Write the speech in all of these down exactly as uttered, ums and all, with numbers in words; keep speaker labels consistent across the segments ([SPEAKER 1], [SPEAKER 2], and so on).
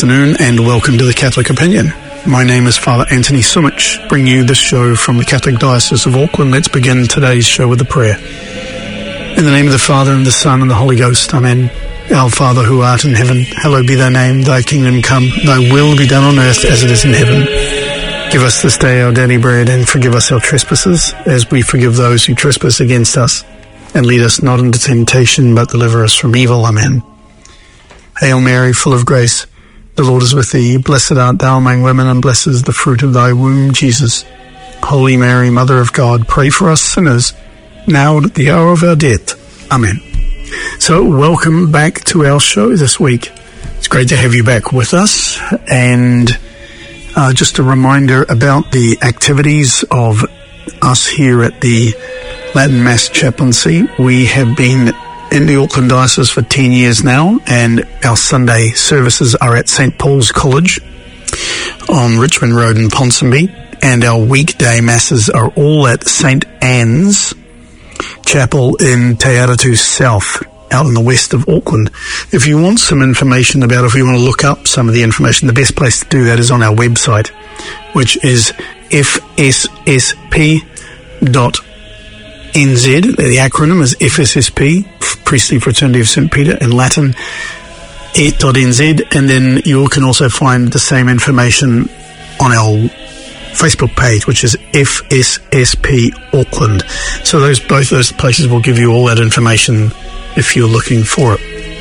[SPEAKER 1] afternoon and welcome to the Catholic Opinion. My name is Father Anthony Sumich, bringing you this show from the Catholic Diocese of Auckland. Let's begin today's show with a prayer. In the name of the Father, and the Son, and the Holy Ghost, Amen. Our Father who art in heaven, hallowed be thy name, thy kingdom come, thy will be done on earth as it is in heaven. Give us this day our daily bread, and forgive us our trespasses, as we forgive those who trespass against us. And lead us not into temptation, but deliver us from evil. Amen. Hail Mary, full of grace, the Lord is with thee. Blessed art thou among women, and blessed is the fruit of thy womb, Jesus. Holy Mary, Mother of God, pray for us sinners, now and at the hour of our death. Amen. So, welcome back to our show this week. It's great to have you back with us, and uh, just a reminder about the activities of us here at the Latin Mass Chaplaincy. We have been in the Auckland Diocese for ten years now, and our Sunday services are at Saint Paul's College on Richmond Road in Ponsonby, and our weekday masses are all at Saint Anne's Chapel in Te Aratu South, out in the west of Auckland. If you want some information about, if you want to look up some of the information, the best place to do that is on our website, which is f s s p dot N Z. The acronym is F S S P, Priestly Fraternity of Saint Peter, in Latin, dot N Z, and then you can also find the same information on our Facebook page, which is F S S P Auckland. So those both those places will give you all that information if you're looking for it.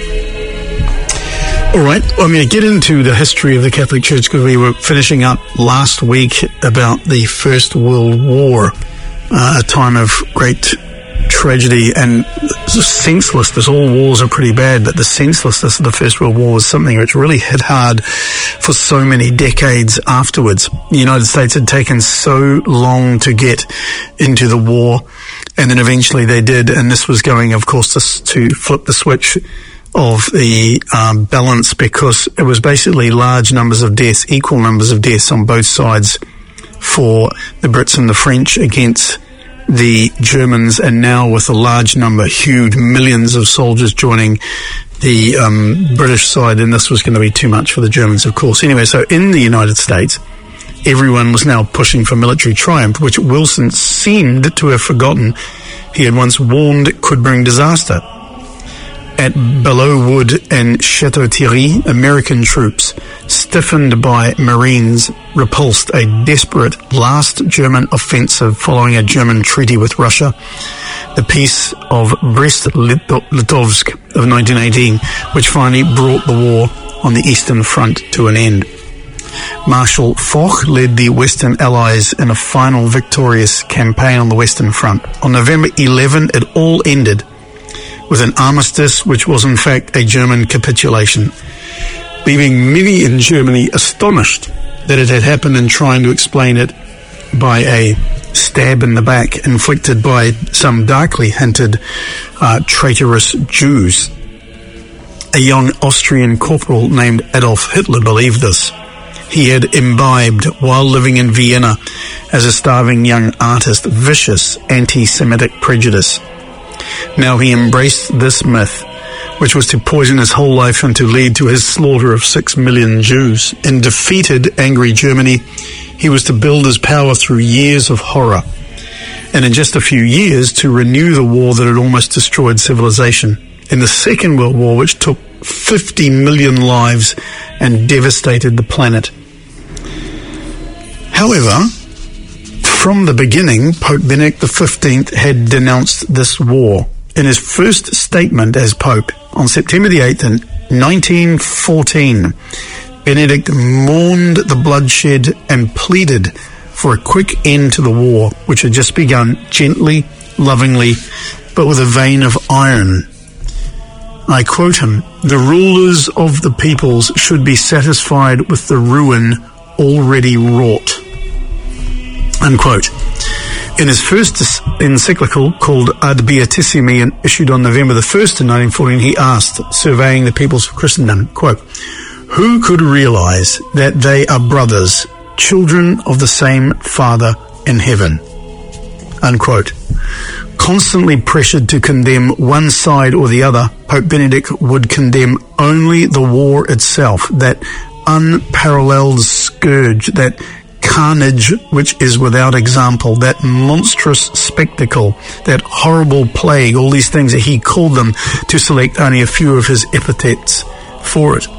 [SPEAKER 1] All right, I'm going to get into the history of the Catholic Church, because we were finishing up last week about the First World War, uh, a time of great tragedy and senselessness. All wars are pretty bad, but the senselessness of the First World War was something which really hit hard for so many decades afterwards. The United States had taken so long to get into the war, and then eventually they did, and this was going, of course, to, to flip the switch of the um, balance, because it was basically large numbers of deaths, equal numbers of deaths on both sides for the Brits and the French against the Germans, and now with a large number, huge millions of soldiers joining the um, British side, and this was going to be too much for the Germans, of course. Anyway, so in the United States, everyone was now pushing for military triumph, which Wilson seemed to have forgotten he had once warned it could bring disaster. At Belleau Wood and Chateau Thierry, American troops, stiffened by Marines, repulsed a desperate last German offensive following a German treaty with Russia, the Peace of Brest-Litovsk of nineteen eighteen, which finally brought the war on the Eastern Front to an end. Marshal Foch led the Western Allies in a final victorious campaign on the Western Front. On November eleventh, it all ended with an armistice, which was in fact a German capitulation, leaving many in Germany astonished that it had happened, and trying to explain it by a stab in the back inflicted by some darkly hinted uh, traitorous Jews. A young Austrian corporal named Adolf Hitler believed this. He had imbibed, while living in Vienna as a starving young artist, vicious anti-Semitic prejudice. Now he embraced this myth, which was to poison his whole life and to lead to his slaughter of six million Jews. In defeated, angry Germany, he was to build his power through years of horror, and in just a few years to renew the war that had almost destroyed civilization. In the Second World War, which took fifty million lives and devastated the planet. However, from the beginning, Pope Benedict the fifteenth had denounced this war. In his first statement as Pope on September the eighth in nineteen fourteen, Benedict mourned the bloodshed and pleaded for a quick end to the war, which had just begun, gently, lovingly, but with a vein of iron. I quote him, "The rulers of the peoples should be satisfied with the ruin already wrought." Unquote. In his first encyclical, called Ad Beatissimi, and issued on November the first in nineteen fourteen, he asked, surveying the peoples of Christendom, quote, "Who could realize that they are brothers, children of the same Father in heaven?" Unquote. Constantly pressured to condemn one side or the other, Pope Benedict would condemn only the war itself, that unparalleled scourge, that carnage which is without example, that monstrous spectacle, that horrible plague, all these things that he called them, to select only a few of his epithets for it.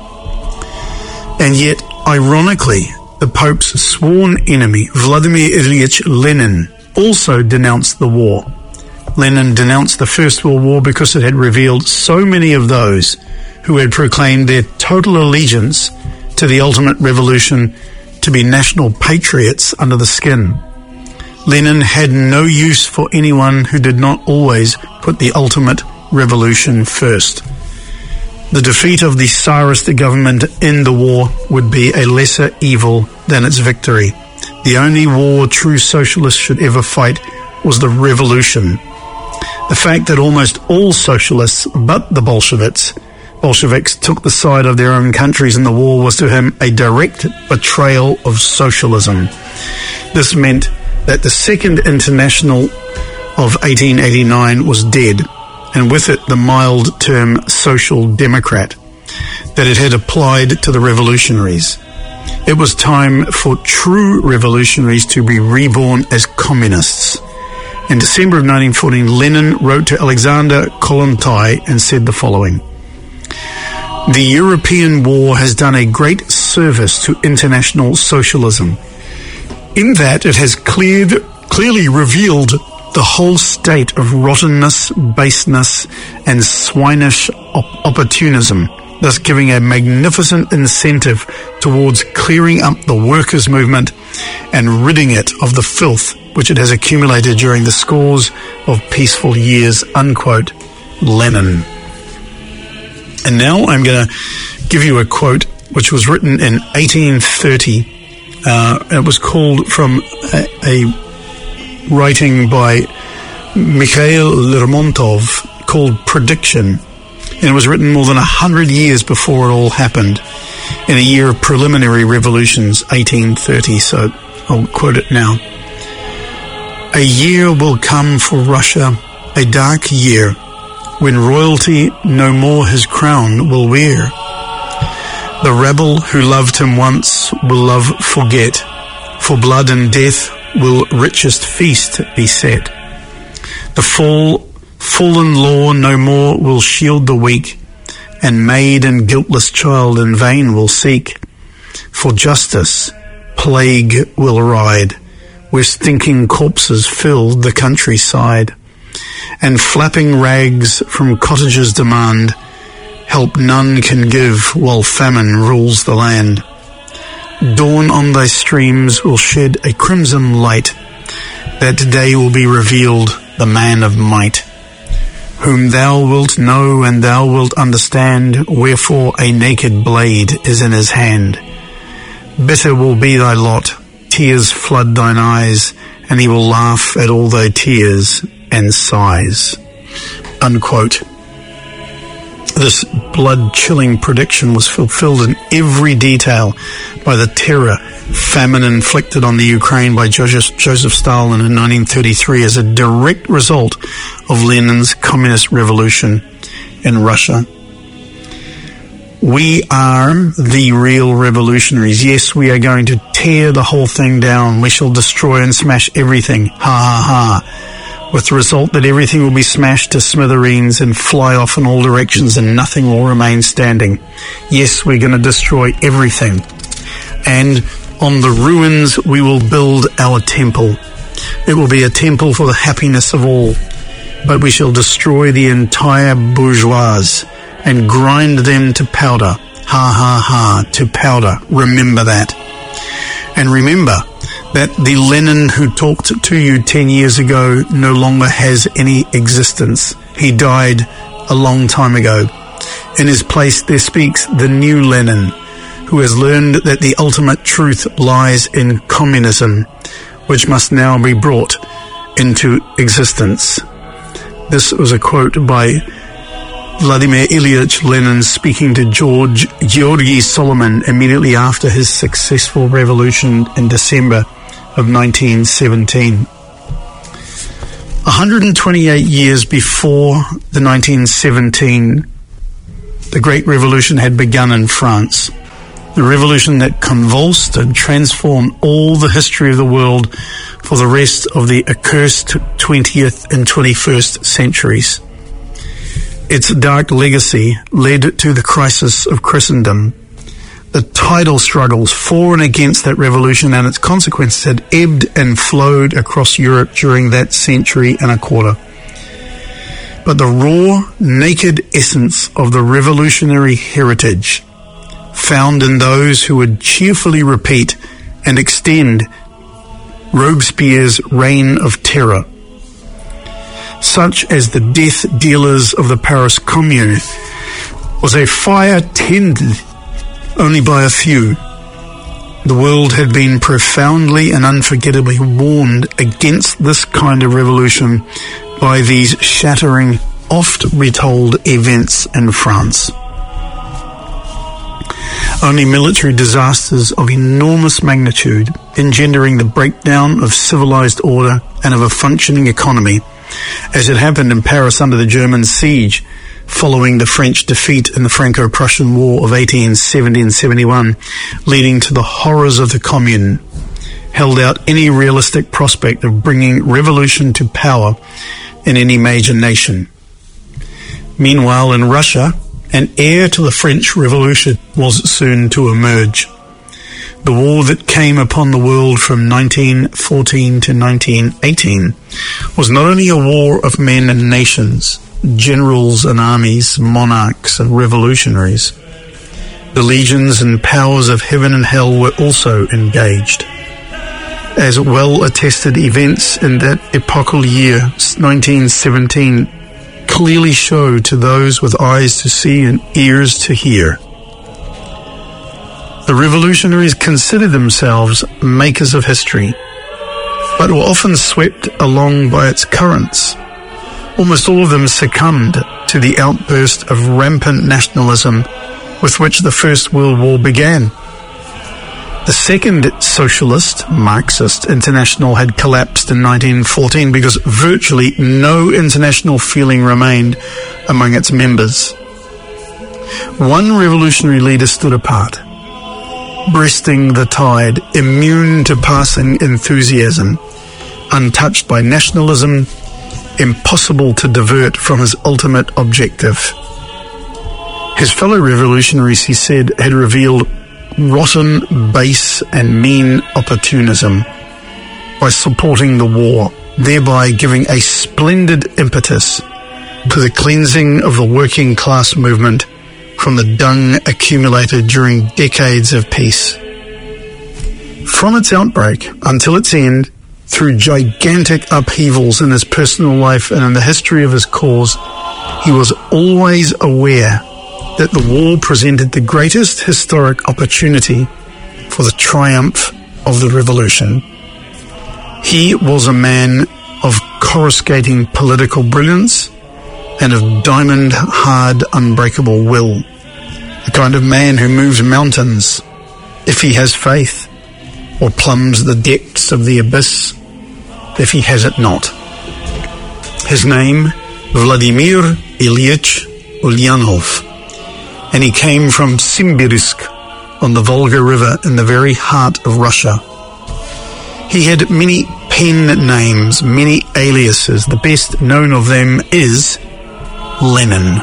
[SPEAKER 1] And yet, ironically, the Pope's sworn enemy, Vladimir Ilyich Lenin, also denounced the war. Lenin denounced the First World War because it had revealed so many of those who had proclaimed their total allegiance to the ultimate revolution to be national patriots under the skin. Lenin had no use for anyone who did not always put the ultimate revolution first. The defeat of the Tsarist government in the war would be a lesser evil than its victory. The only war true socialists should ever fight was the revolution. The fact that almost all socialists but the Bolsheviks Bolsheviks took the side of their own countries in the war was to him a direct betrayal of socialism. This meant that the Second International of eighteen eighty-nine was dead, and with it the mild term social democrat that it had applied to the revolutionaries. It was time for true revolutionaries to be reborn as communists. In December of nineteen fourteen, Lenin wrote to Alexander Kollontai and said the following: "The European war has done a great service to international socialism, in that it has cleared, clearly revealed the whole state of rottenness, baseness, and swinish op- opportunism, thus giving a magnificent incentive towards clearing up the workers' movement and ridding it of the filth which it has accumulated during the scores of peaceful years," unquote, Lenin. And now I'm going to give you a quote which was written in eighteen thirty. Uh, it was called from a, a writing by Mikhail Lermontov called Prediction. And it was written more than a hundred years before it all happened, in a year of preliminary revolutions, eighteen thirty. So I'll quote it now. "A year will come for Russia, a dark year, when royalty no more his crown will wear. The rebel who loved him once will love forget, for blood and death will richest feast be set. The fall, fallen law no more will shield the weak, and maid and guiltless child in vain will seek. For justice, plague will ride, where stinking corpses fill the countryside, and flapping rags from cottages demand help none can give while famine rules the land. Dawn on thy streams will shed a crimson light, that day will be revealed the man of might, whom thou wilt know and thou wilt understand, wherefore a naked blade is in his hand. Bitter will be thy lot, tears flood thine eyes, and he will laugh at all thy tears and sighs," unquote. This blood-chilling prediction was fulfilled in every detail by the terror, famine inflicted on the Ukraine by Joseph, Joseph Stalin in nineteen thirty-three as a direct result of Lenin's communist revolution in Russia. We are the real revolutionaries. Yes, we are going to tear the whole thing down. We shall destroy and smash everything. Ha ha ha. With the result that everything will be smashed to smithereens and fly off in all directions and nothing will remain standing. Yes, we're going to destroy everything. And on the ruins we will build our temple. It will be a temple for the happiness of all. But we shall destroy the entire bourgeoisie and grind them to powder. Ha ha ha, to powder. Remember that. And remember that the Lenin who talked to you ten years ago no longer has any existence. He died a long time ago. In his place there speaks the new Lenin, who has learned that the ultimate truth lies in communism, which must now be brought into existence. This was a quote by Vladimir Ilyich Lenin speaking to George Georgy Solomon immediately after his successful revolution in December of nineteen seventeen. one hundred twenty-eight years before the nineteen seventeen, the Great Revolution had begun in France. The revolution that convulsed and transformed all the history of the world for the rest of the accursed twentieth and twenty-first centuries. Its dark legacy led to the crisis of Christendom. The tidal struggles for and against that revolution and its consequences had ebbed and flowed across Europe during that century and a quarter. But the raw, naked essence of the revolutionary heritage found in those who would cheerfully repeat and extend Robespierre's reign of terror, such as the death dealers of the Paris Commune, was a fire tended only by a few. The world had been profoundly and unforgettably warned against this kind of revolution by these shattering, oft retold events in France. Only military disasters of enormous magnitude, engendering the breakdown of civilized order and of a functioning economy, as it happened in Paris under the German siege following the French defeat in the Franco-Prussian War of eighteen seventy and seventy-one, leading to the horrors of the Commune, held out any realistic prospect of bringing revolution to power in any major nation. Meanwhile, in Russia, an heir to the French Revolution was soon to emerge. The war that came upon the world from nineteen fourteen to nineteen eighteen was not only a war of men and nations, generals and armies, monarchs and revolutionaries. The legions and powers of heaven and hell were also engaged. As well-attested events in that epochal year, nineteen seventeen, clearly show to those with eyes to see and ears to hear. The revolutionaries considered themselves makers of history, but were often swept along by its currents. Almost all of them succumbed to the outburst of rampant nationalism with which the First World War began. The second socialist, Marxist international had collapsed in nineteen fourteen because virtually no international feeling remained among its members. One revolutionary leader stood apart, breasting the tide, immune to passing enthusiasm, untouched by nationalism, impossible to divert from his ultimate objective. His fellow revolutionaries, he said, had revealed rotten, base and mean opportunism by supporting the war, thereby giving a splendid impetus to the cleansing of the working class movement from the dung accumulated during decades of peace. From its outbreak until its end, through gigantic upheavals in his personal life and in the history of his cause, he was always aware that the war presented the greatest historic opportunity for the triumph of the revolution. He was a man of coruscating political brilliance and of diamond-hard, unbreakable will, the kind of man who moves mountains if he has faith, or plumbs the depths of the abyss if he has it not. His name, Vladimir Ilyich Ulyanov, and he came from Simbirsk on the Volga River in the very heart of Russia. He had many pen names, many aliases. The best known of them is Lenin.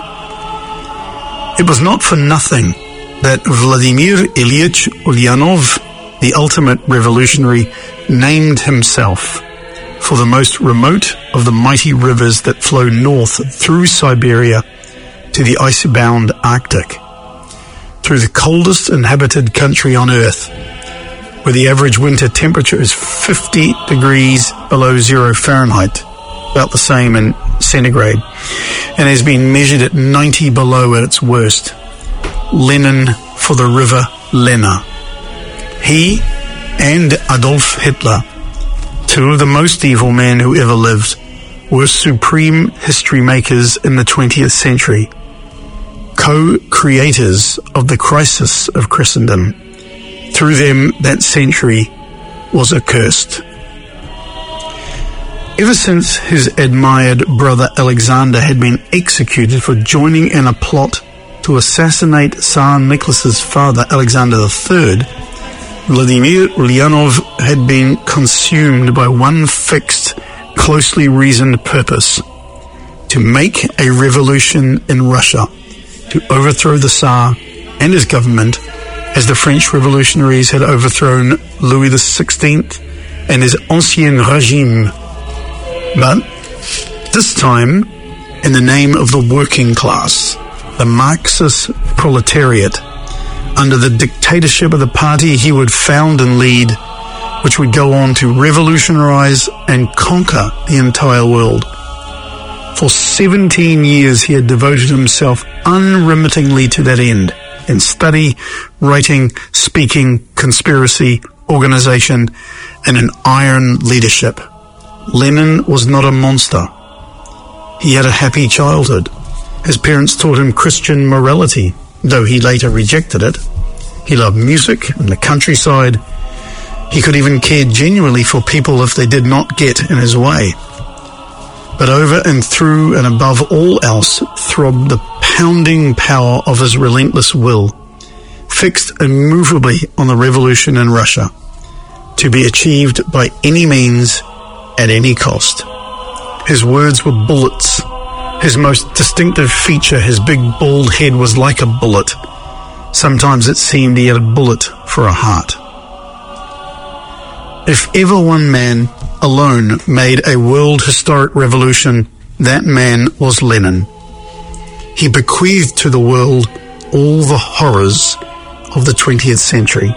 [SPEAKER 1] It was not for nothing that Vladimir Ilyich Ulyanov, the ultimate revolutionary, named himself for the most remote of the mighty rivers that flow north through Siberia to the ice-bound Arctic, through the coldest inhabited country on Earth, where the average winter temperature is fifty degrees below zero Fahrenheit, about the same in centigrade, and has been measured at ninety below at its worst. Lenin for the river Lena. He and Adolf Hitler, two of the most evil men who ever lived, were supreme history makers in the twentieth century, co-creators of the crisis of Christendom. Through them, that century was accursed. Ever since his admired brother Alexander had been executed for joining in a plot to assassinate Tsar Nicholas's father, Alexander the Third, Vladimir Ulyanov had been consumed by one fixed, closely reasoned purpose: to make a revolution in Russia, to overthrow the Tsar and his government, as the French revolutionaries had overthrown Louis the Sixteenth and his Ancien Régime. But this time, in the name of the working class, the Marxist proletariat, under the dictatorship of the party he would found and lead, which would go on to revolutionize and conquer the entire world. For seventeen years he had devoted himself unremittingly to that end, in study, writing, speaking, conspiracy, organization, and an iron leadership. Lenin was not a monster. He had a happy childhood. His parents taught him Christian morality, though he later rejected it. He loved music and the countryside. He could even care genuinely for people if they did not get in his way. But over and through and above all else throbbed the pounding power of his relentless will, fixed immovably on the revolution in Russia, to be achieved by any means, at any cost. His words were bullets. His most distinctive feature, his big bald head, was like a bullet. Sometimes it seemed he had a bullet for a heart. If ever one man alone made a world historic revolution, that man was Lenin. He bequeathed to the world all the horrors of the twentieth century.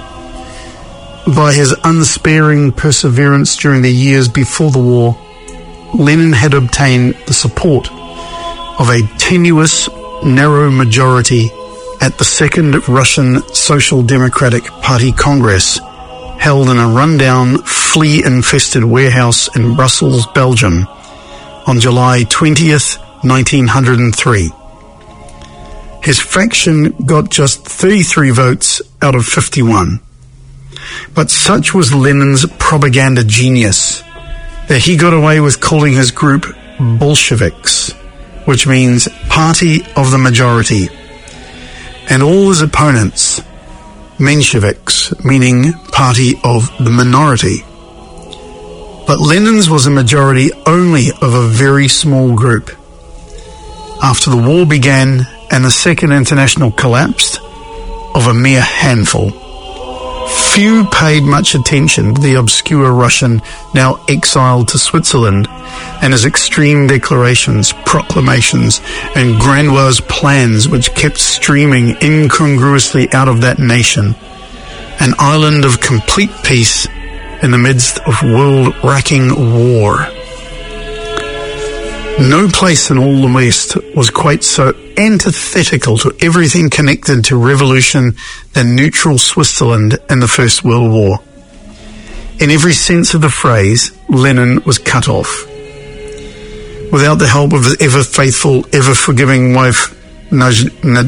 [SPEAKER 1] By his unsparing perseverance during the years before the war, Lenin had obtained the support of a tenuous, narrow majority at the Second Russian Social Democratic Party Congress, held in a rundown, flea-infested warehouse in Brussels, Belgium, on July twentieth, nineteen oh three. His faction got just thirty-three votes out of fifty-one. But such was Lenin's propaganda genius that he got away with calling his group Bolsheviks, which means Party of the Majority, and all his opponents Mensheviks, meaning Party of the Minority. But Lenin's was a majority only of a very small group. After the war began and the Second International collapsed, of a mere handful. Few paid much attention to the obscure Russian now exiled to Switzerland and his extreme declarations, proclamations, and grandiose plans which kept streaming incongruously out of that nation, an island of complete peace in the midst of world-racking war. No place in all the West was quite so antithetical to everything connected to revolution than neutral Switzerland in the First World War. In every sense of the phrase, Lenin was cut off. Without the help of his ever-faithful, ever-forgiving wife, Nadezhda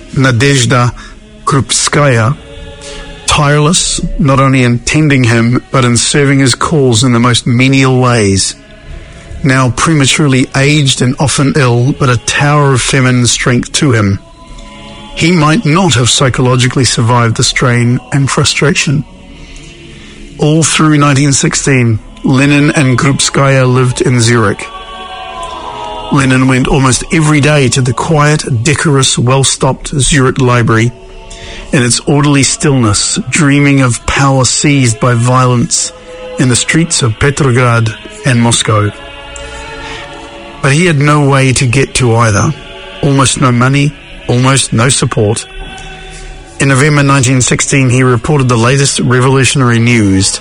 [SPEAKER 1] Krupskaya, tireless not only in tending him, but in serving his cause in the most menial ways, now prematurely aged and often ill, but a tower of feminine strength to him, he might not have psychologically survived the strain and frustration. All through nineteen sixteen, Lenin and Krupskaya lived in Zurich. Lenin went almost every day to the quiet, decorous, well-stocked Zurich library, in its orderly stillness, dreaming of power seized by violence in the streets of Petrograd and Moscow. But he had no way to get to either. Almost no money, almost no support. In November nineteen sixteen, he reported the latest revolutionary news.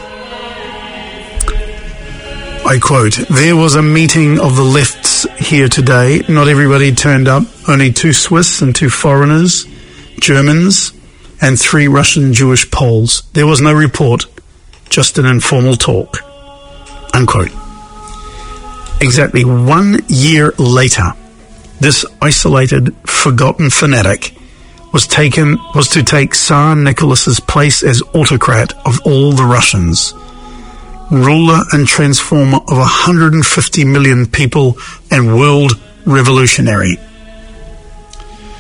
[SPEAKER 1] I quote, "There was a meeting of the lefts here today. Not everybody turned up. Only two Swiss and two foreigners, Germans, and three Russian Jewish Poles. There was no report, just an informal talk." Unquote. Exactly one year later, this isolated, forgotten fanatic was taken was to take Tsar Nicholas's place as autocrat of all the Russians, ruler and transformer of one hundred fifty million people and world revolutionary.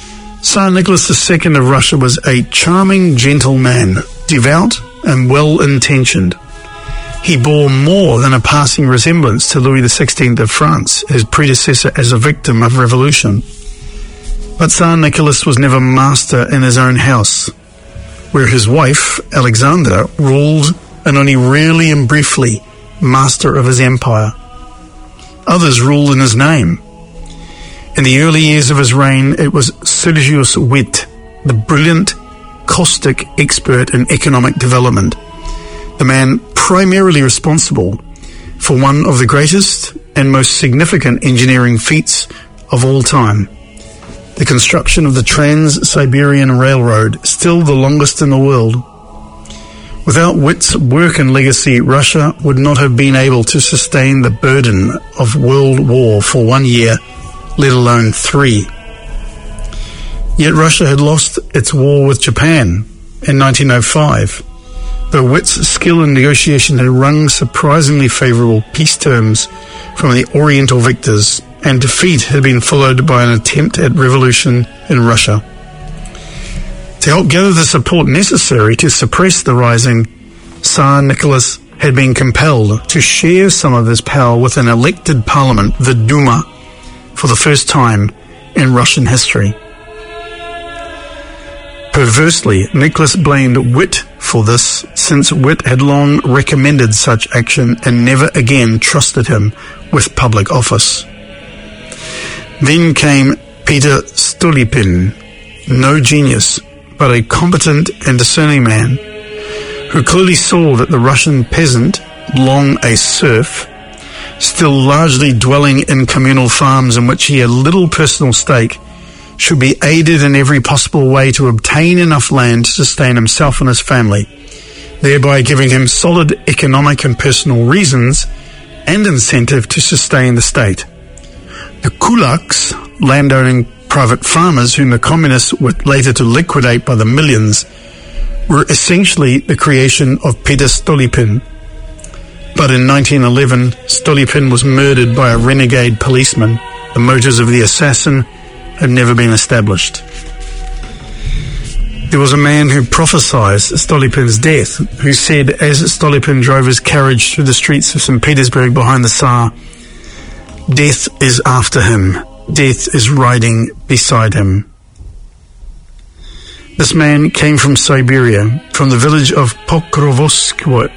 [SPEAKER 1] Tsar Nicholas the Second of Russia was a charming gentleman, devout and well-intentioned. He bore more than a passing resemblance to Louis the Sixteenth of France, his predecessor as a victim of revolution. But Tsar Nicholas was never master in his own house, where his wife, Alexandra, ruled and only rarely and briefly master of his empire. Others ruled in his name. In the early years of his reign, it was Sergius Witt, the brilliant, caustic expert in economic development, the man primarily responsible for one of the greatest and most significant engineering feats of all time, the construction of the Trans-Siberian Railroad, still the longest in the world. Without Witt's work and legacy, Russia would not have been able to sustain the burden of world war for one year, let alone three. Yet Russia had lost its war with Japan in nineteen oh five, though Witt's skill in negotiation had wrung surprisingly favourable peace terms from the Oriental victors, and defeat had been followed by an attempt at revolution in Russia. To help gather the support necessary to suppress the rising, Tsar Nicholas had been compelled to share some of his power with an elected parliament, the Duma, for the first time in Russian history. Perversely, Nicholas blamed Witt for this, since Witt had long recommended such action and never again trusted him with public office. Then came Peter Stolypin, no genius, but a competent and discerning man, who clearly saw that the Russian peasant, long a serf, still largely dwelling in communal farms in which he had little personal stake, should be aided in every possible way to obtain enough land to sustain himself and his family, thereby giving him solid economic and personal reasons and incentive to sustain the state. The kulaks, landowning private farmers whom the communists were later to liquidate by the millions, were essentially the creation of Peter Stolypin. But in nineteen eleven, Stolypin was murdered by a renegade policeman. The motives of the assassin had never been established. There was a man who prophesied Stolypin's death, who said, as Stolypin drove his carriage through the streets of Saint Petersburg behind the Tsar, "Death is after him. Death is riding beside him." This man came from Siberia, from the village of Pokrovskoye,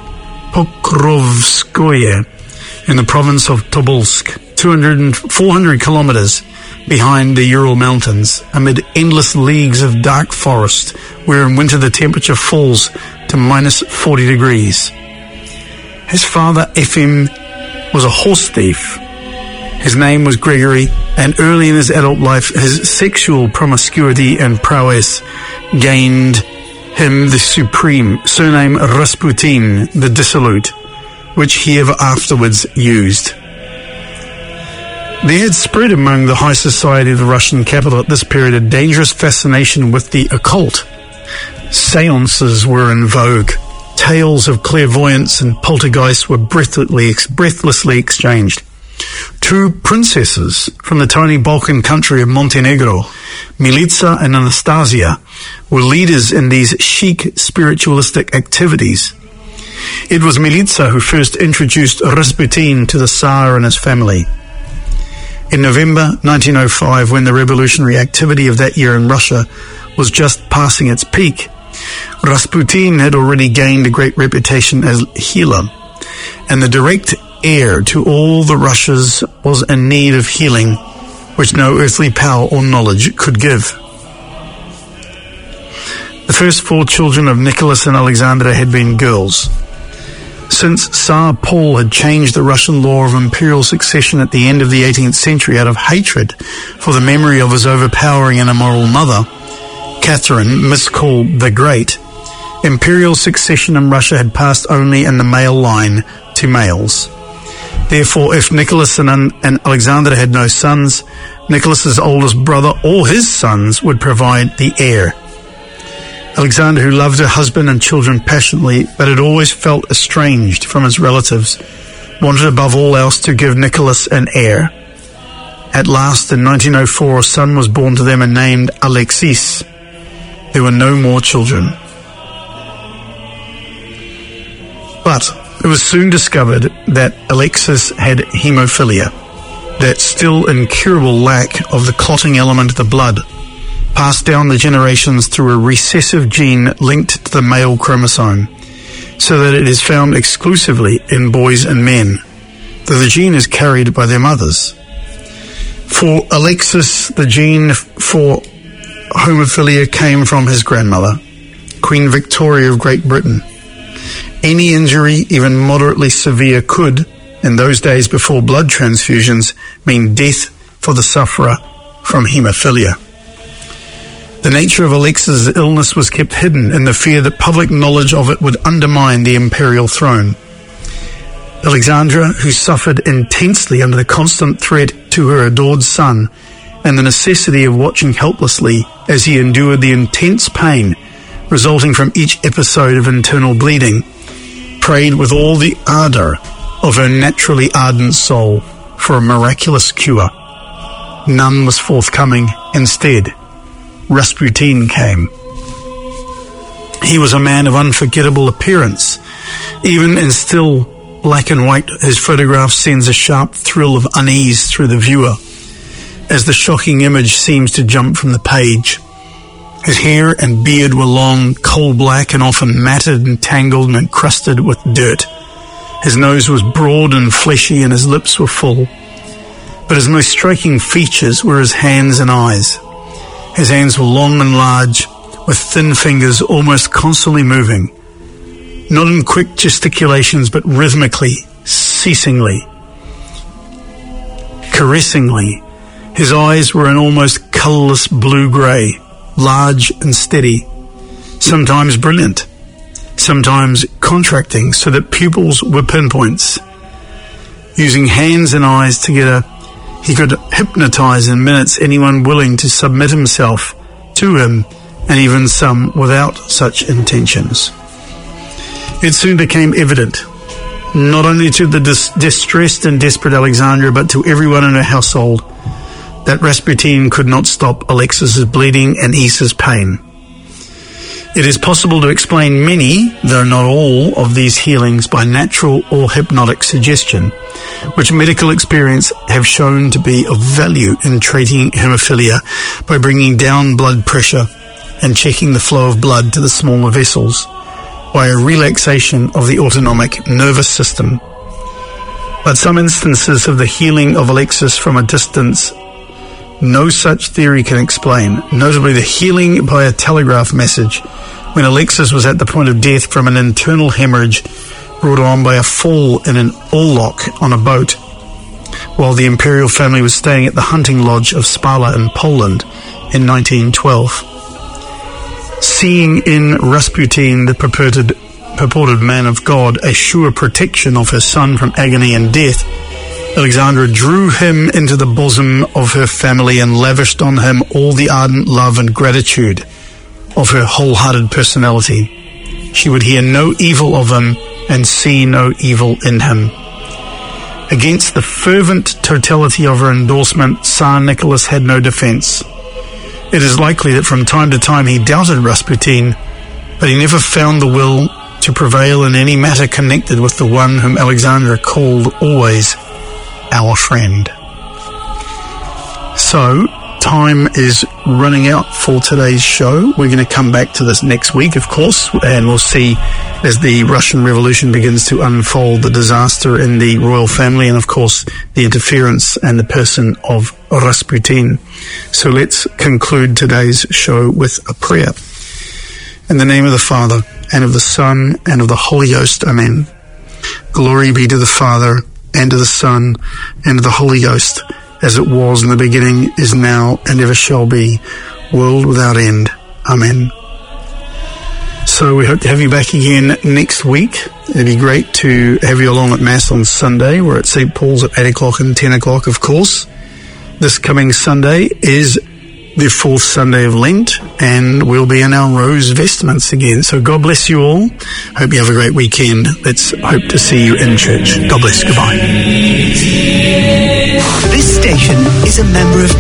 [SPEAKER 1] Pokrovskoye in the province of Tobolsk, two hundred, four hundred kilometers behind the Ural Mountains, amid endless leagues of dark forest, where in winter the temperature falls to minus forty degrees. His father, Efim, was a horse thief. His name was Gregory, and early in his adult life, his sexual promiscuity and prowess gained him the supreme surname Rasputin, the dissolute, which he ever afterwards used. There had spread among the high society of the Russian capital at this period a dangerous fascination with the occult. Seances were in vogue. Tales of clairvoyance and poltergeists were breathlessly, breathlessly exchanged. Two princesses from the tiny Balkan country of Montenegro, Milica and Anastasia, were leaders in these chic spiritualistic activities. It was Milica who first introduced Rasputin to the Tsar and his family. In November nineteen oh five, when the revolutionary activity of that year in Russia was just passing its peak, Rasputin had already gained a great reputation as healer, and the direct heir to all the Russias was in need of healing, which no earthly power or knowledge could give. The first four children of Nicholas and Alexandra had been girls. Since Tsar Paul had changed the Russian law of imperial succession at the end of the eighteenth century out of hatred for the memory of his overpowering and immoral mother, Catherine, miscalled the Great, imperial succession in Russia had passed only in the male line to males. Therefore, if Nicholas and, and Alexandra had no sons, Nicholas's oldest brother or his sons would provide the heir. Alexander, who loved her husband and children passionately, but had always felt estranged from his relatives, wanted above all else to give Nicholas an heir. At last, in nineteen oh four, a son was born to them and named Alexis. There were no more children. But it was soon discovered that Alexis had haemophilia, that still incurable lack of the clotting element of the blood, passed down the generations through a recessive gene linked to the male chromosome, so that it is found exclusively in boys and men, though the gene is carried by their mothers. For Alexis, the gene for haemophilia came from his grandmother, Queen Victoria of Great Britain. Any injury, even moderately severe, could, in those days before blood transfusions, mean death for the sufferer from haemophilia. The nature of Alexis' illness was kept hidden in the fear that public knowledge of it would undermine the imperial throne. Alexandra, who suffered intensely under the constant threat to her adored son and the necessity of watching helplessly as he endured the intense pain resulting from each episode of internal bleeding, prayed with all the ardour of her naturally ardent soul for a miraculous cure. None was forthcoming. Instead, Rasputin came. He was a man of unforgettable appearance. Even in still black and white, his photograph sends a sharp thrill of unease through the viewer as the shocking image seems to jump from the page. His hair and beard were long, coal black, and often matted and tangled and encrusted with dirt. His nose was broad and fleshy, and his lips were full. But his most striking features were his hands and eyes. His hands were long and large, with thin fingers almost constantly moving, not in quick gesticulations, but rhythmically, ceasingly, caressingly. His eyes were an almost colourless blue-grey, large and steady, sometimes brilliant, sometimes contracting so that pupils were pinpoints. Using hands and eyes together, he could hypnotise in minutes anyone willing to submit himself to him, and even some without such intentions. It soon became evident, not only to the dis- distressed and desperate Alexandra, but to everyone in her household, that Rasputin could not stop Alexis's bleeding and ease his pain. It is possible to explain many, though not all, of these healings by natural or hypnotic suggestion, which medical experience have shown to be of value in treating haemophilia by bringing down blood pressure and checking the flow of blood to the smaller vessels, by a relaxation of the autonomic nervous system. But some instances of the healing of Alexis from a distance no such theory can explain, notably the healing by a telegraph message when Alexis was at the point of death from an internal hemorrhage brought on by a fall in an oarlock on a boat while the imperial family was staying at the hunting lodge of Spala in Poland in nineteen twelve. Seeing in Rasputin, the purported, purported man of God, a sure protection of her son from agony and death, Alexandra drew him into the bosom of her family and lavished on him all the ardent love and gratitude of her wholehearted personality. She would hear no evil of him and see no evil in him. Against the fervent totality of her endorsement, Tsar Nicholas had no defence. It is likely that from time to time he doubted Rasputin, but he never found the will to prevail in any matter connected with the one whom Alexandra called always our friend. So, time is running out for today's show. We're going to come back to this next week, of course, and we'll see as the Russian Revolution begins to unfold the disaster in the royal family and, of course, the interference and the person of Rasputin. So let's conclude today's show with a prayer. In the name of the Father, and of the Son, and of the Holy Ghost. Amen. Glory be to the Father, and to the Son, and to the Holy Ghost, as it was in the beginning, is now, and ever shall be, world without end. Amen. So we hope to have you back again next week. It'd be great to have you along at Mass on Sunday. We're at Saint Paul's at eight o'clock and ten o'clock, of course. This coming Sunday is the fourth Sunday of Lent, and we'll be in our rose vestments again. So God bless you all. Hope you have a great weekend. Let's hope to see you in church. God bless. Goodbye.
[SPEAKER 2] This station is a member of